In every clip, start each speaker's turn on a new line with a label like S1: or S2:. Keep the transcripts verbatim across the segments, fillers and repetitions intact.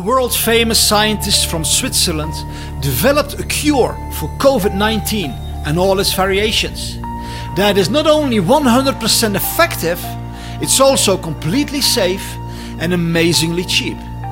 S1: world-famous scientists from Switzerland developed a cure for COVID nineteen and all its variations. That is not only one hundred percent effective, it's also completely safe and amazingly cheap.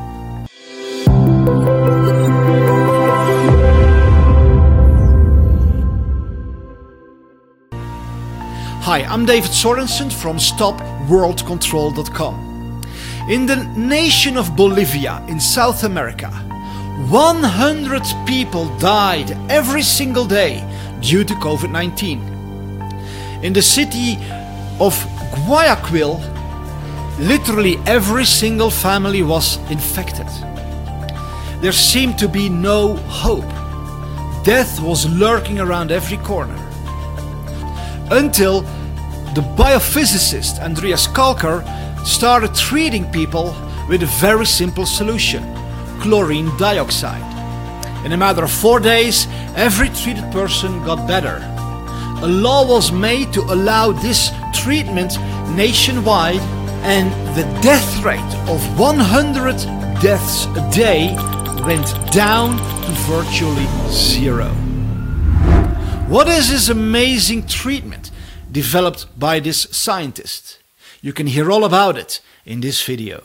S1: Hi, I'm David Sorensen from Stop World Control dot com. In the nation of Bolivia in South America, one hundred people died every single day due to COVID nineteen. In the city of Guayaquil, literally every single family was infected. There seemed to be no hope. Death was lurking around every corner. Until the biophysicist Andreas Kalcker started treating people with a very simple solution, chlorine dioxide. In a matter of four days, every treated person got better. A law was made to allow this treatment nationwide, and the death rate of one hundred deaths a day went down to virtually zero. What is this amazing treatment developed by this scientist? You can hear all about it in this video.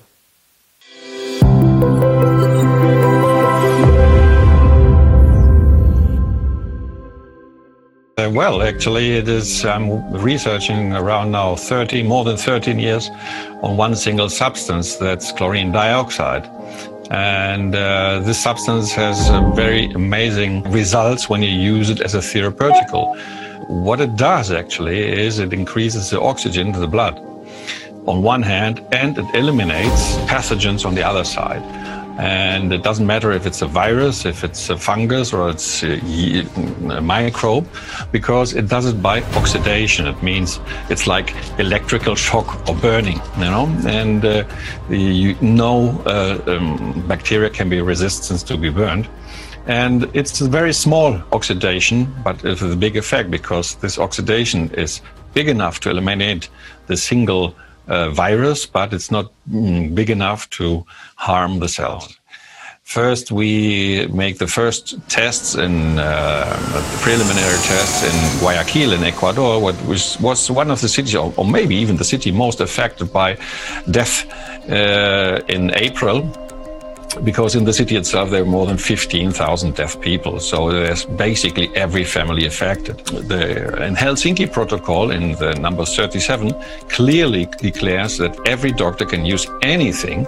S2: Uh, well, actually, it is. I'm researching around now thirty, more than thirteen years on one single substance, that's chlorine dioxide. And uh, this substance has uh, very amazing results when you use it as a therapeutical. What it does actually is it increases the oxygen in the blood on one hand, and it eliminates pathogens on the other side. And it doesn't matter if it's a virus, if it's a fungus, or it's a, a microbe, because it does it by oxidation. It means it's like electrical shock or burning, you know. And uh, you know, uh, um, bacteria can be resistant to be burned. And it's a very small oxidation, but it's a big effect, because this oxidation is big enough to eliminate the single uh, virus, but it's not mm, big enough to harm the cells. First, we make the first tests in uh, the preliminary tests in Guayaquil in Ecuador, what was, was one of the cities, or, or maybe even the city most affected by death uh, in April. Because in the city itself, there are more than fifteen thousand deaf people. So there's basically every family affected. The in Helsinki Protocol, in the number thirty-seven, clearly declares that every doctor can use anything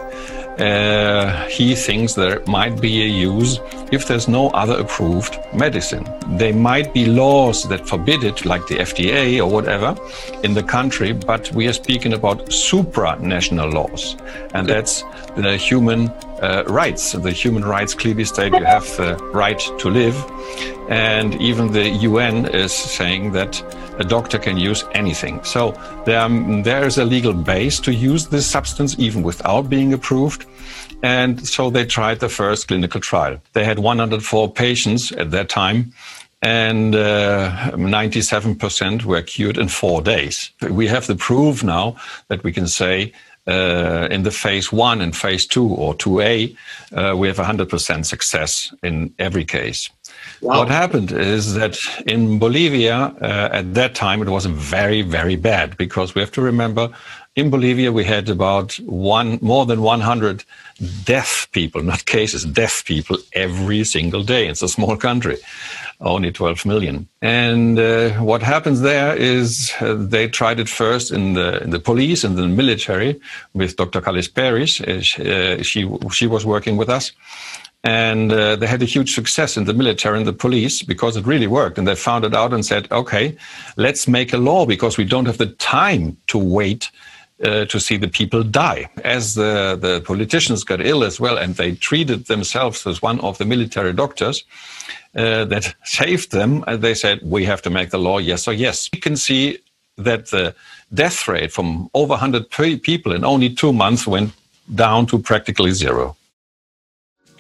S2: uh, he thinks there might be a use if there's no other approved medicine. There might be laws that forbid it, like the F D A or whatever, in the country, but we are speaking about supranational laws. And that's the human Uh, rights. The human rights clearly state you have the right to live, and even the U N is saying that a doctor can use anything. So there, there is a legal base to use this substance even without being approved. And so they tried the first clinical trial. They had one hundred four patients at that time, and uh, ninety-seven percent were cured in four days. We have the proof now that we can say Uh, in the phase one and phase two or two A, uh, we have one hundred percent success in every case. Wow. What happened is that in Bolivia, uh, at that time, it was very, very bad, because we have to remember, in Bolivia, we had about one, more than one hundred deaf people, not cases, deaf people every single day. It's a small country, only twelve million. And uh, what happens there is uh, they tried it first in the in the police and the military with Doctor Callis Paris. Uh, she she was working with us. And uh, they had a huge success in the military and the police, because it really worked. And they found it out and said, okay, let's make a law, because we don't have the time to wait Uh, to see the people die. As the, the politicians got ill as well, and they treated themselves as one of the military doctors uh, that saved them, and they said, we have to make the law, yes or yes. We can see that the death rate from over one hundred people in only two months went down to practically zero.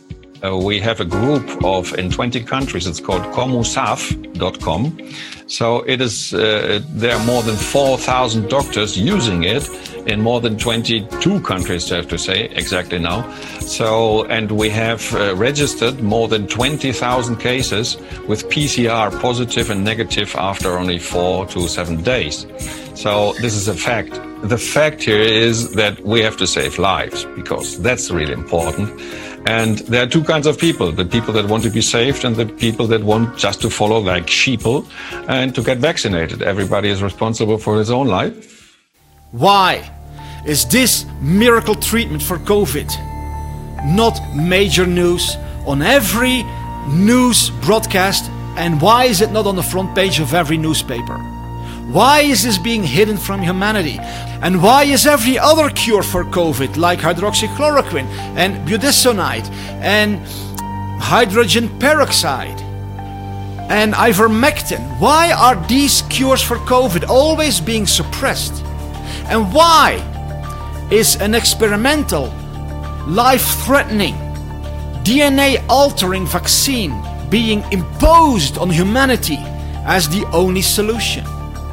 S2: Uh, we have a group of, in twenty countries, it's called comusaf dot com. So it is, uh, there are more than four thousand doctors using it in more than twenty-two countries, I have to say, exactly now. So, and we have uh, registered more than twenty thousand cases with P C R positive and negative after only four to seven days. So this is a fact. The fact here is that we have to save lives, because that's really important. And there are two kinds of people, the people that want to be saved and the people that want just to follow like sheeple and to get vaccinated. Everybody is responsible for his own life.
S1: Why is this miracle treatment for COVID not major news on every news broadcast, and why is it not on the front page of every newspaper? Why is this being hidden from humanity? And why is every other cure for COVID, like hydroxychloroquine and budesonide and hydrogen peroxide and ivermectin, why are these cures for COVID always being suppressed? And why is an experimental, life-threatening, D N A-altering vaccine being imposed on humanity as the only solution?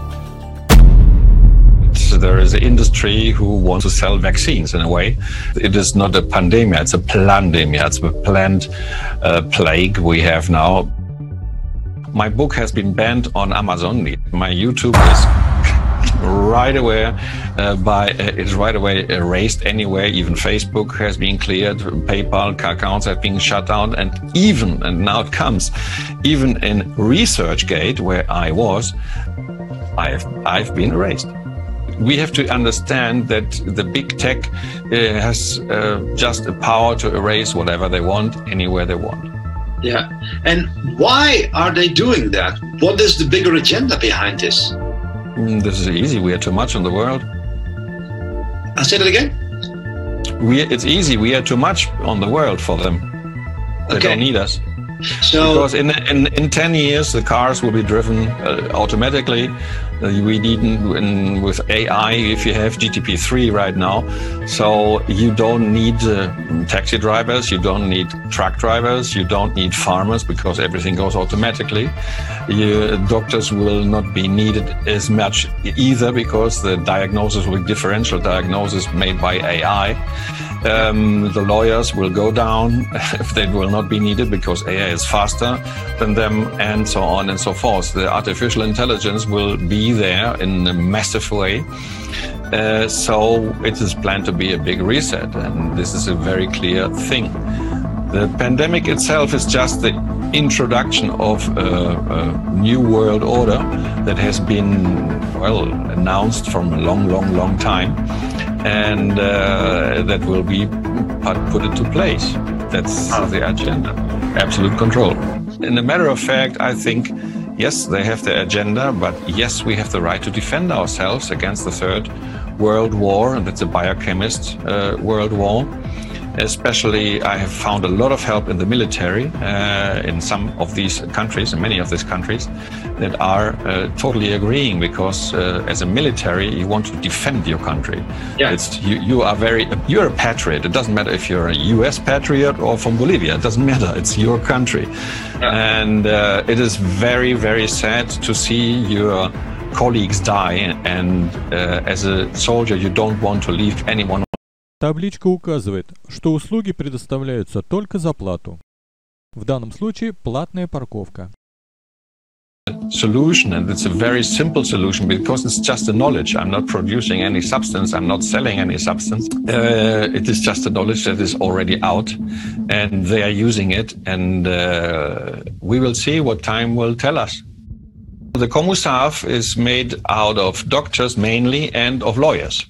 S2: There is an industry who wants to sell vaccines in a way. It is not a pandemic, it's a plandemia. It's a planned uh, plague we have now. My book has been banned on Amazon. My YouTube is right away uh, by uh, it's right away erased anywhere. Even Facebook has been cleared. PayPal accounts have been shut down, and even and now it comes, even in ResearchGate, where I was, I've I've been erased. We have to understand that the big tech uh, has uh, just the power to erase whatever they want, anywhere they want.
S3: Yeah. And why are they doing that? What is the bigger agenda behind this?
S2: Mm, this is easy. We are too much in the world.
S3: I'll say that again.
S2: We, it's easy. We are too much on the world for them. They
S3: Okay.
S2: don't need us.
S3: So,
S2: Because in, in, in ten years, the cars will be driven uh, automatically. Uh, we need in, with A I, if you have G T P three right now. So you don't need uh, taxi drivers, you don't need truck drivers, you don't need farmers, because everything goes automatically. You, doctors will not be needed as much either, because the diagnosis will be differential diagnosis made by A I. Um, the lawyers will go down if they will not be needed, because A I is faster than them, and so on and so forth. The artificial intelligence will be there in a massive way. Uh, so it is planned to be a big reset, and this is a very clear thing. The pandemic itself is just the introduction of a, a new world order that has been, well, announced from a long, long, long time, and uh, that will be put into place. That's the agenda. Absolute control. In a matter of fact, I think, yes, they have the agenda, but yes, we have the right to defend ourselves against the Third World War, and that's a biochemist uh, world war. Especially, I have found a lot of help in the military uh, in some of these countries, in many of these countries, that are uh, totally agreeing, because uh, as a military, you want to defend your country.
S3: Yeah.
S2: It's, you, you are very, you're a patriot. It doesn't matter if you're a U S patriot or from Bolivia. It doesn't matter. It's your country. Yeah. And uh, it is very, very sad to see your colleagues die. And uh, as a soldier, you don't want to leave anyone.
S4: Табличка указывает, что услуги предоставляются только за плату. В данном случае платная парковка.
S2: Solution, and it's a very simple solution, because it's just a knowledge. I'm not producing any substance, I'm not selling any substance. Uh, it is just a knowledge that is already out, and they are using it, and uh, we will see what time will tell us. The comusaf is made out of doctors mainly and of lawyers.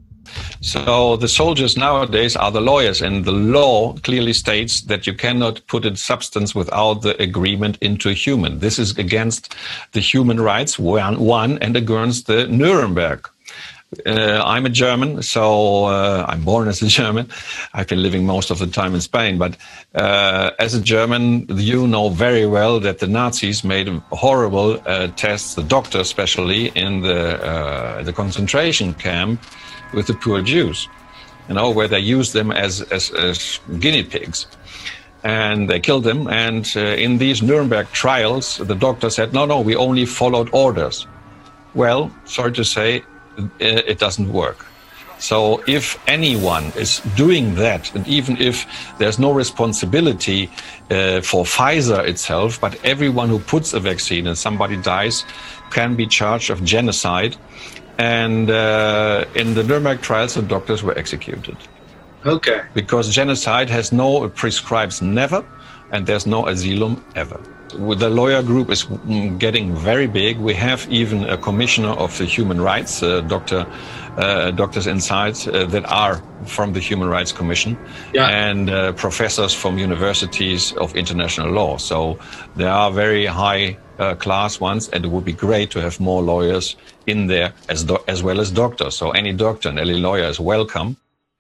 S2: So the soldiers nowadays are the lawyers, and the law clearly states that you cannot put a substance without the agreement into a human. This is against the human rights, one, one and against the Nuremberg. Uh, I'm a German, so uh, I'm born as a German. I've been living most of the time in Spain, but uh, as a German, you know very well that the Nazis made horrible uh, tests, the doctors especially, in the, uh, the concentration camp with the poor Jews, you know, where they used them as, as, as guinea pigs. and they killed him. And uh, in these Nuremberg trials, the doctor said, no, no, we only followed orders. Well, sorry to say, it doesn't work. So if anyone is doing that, and even if there's no responsibility uh, for Pfizer itself, but everyone who puts a vaccine and somebody dies can be charged of genocide. And uh, in the Nuremberg trials, the doctors were executed.
S3: Okay.
S2: Because genocide has no prescribes never, and there's no asylum ever. The lawyer group is getting very big. We have even a commissioner of the human rights, uh, Doctor uh, doctors inside uh, that are from the Human Rights Commission, yeah. and uh, professors from universities of international law. So there are very high uh, class ones, and it would be great to have more lawyers in there as do as well as doctors. So any doctor and any lawyer is welcome.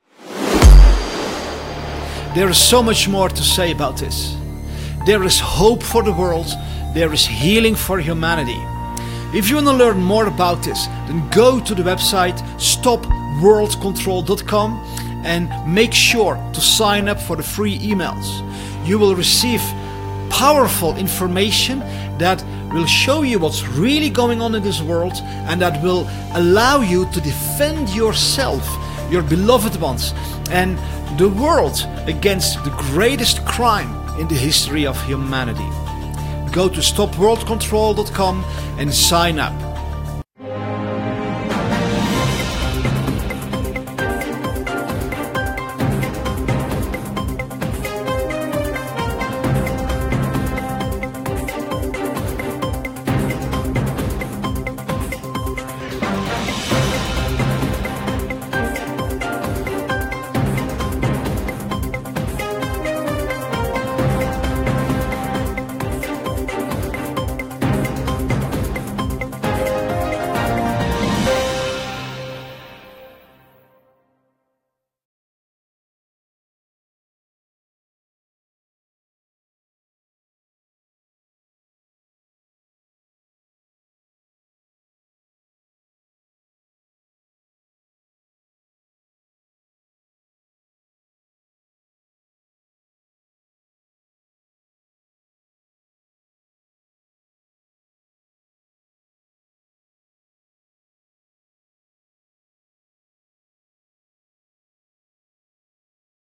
S1: There is so much more to say about this. There is hope for the world. There is healing for humanity. If you want to learn more about this, then go to the website stop world control dot com and make sure to sign up for the free emails. You will receive powerful information that will show you what's really going on in this world, and that will allow you to defend yourself, your beloved ones, and the world against the greatest crime in the history of humanity. Go to stop world control dot com and sign up.